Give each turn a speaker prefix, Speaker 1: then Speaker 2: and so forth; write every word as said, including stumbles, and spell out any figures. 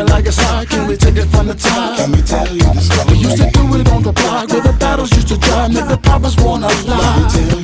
Speaker 1: it like it's hot. Can we take it from the top?
Speaker 2: Let me tell you the story.
Speaker 1: We used to do it on the block where the battles used to drive, make the poppers wanna lie.
Speaker 2: Let me tell you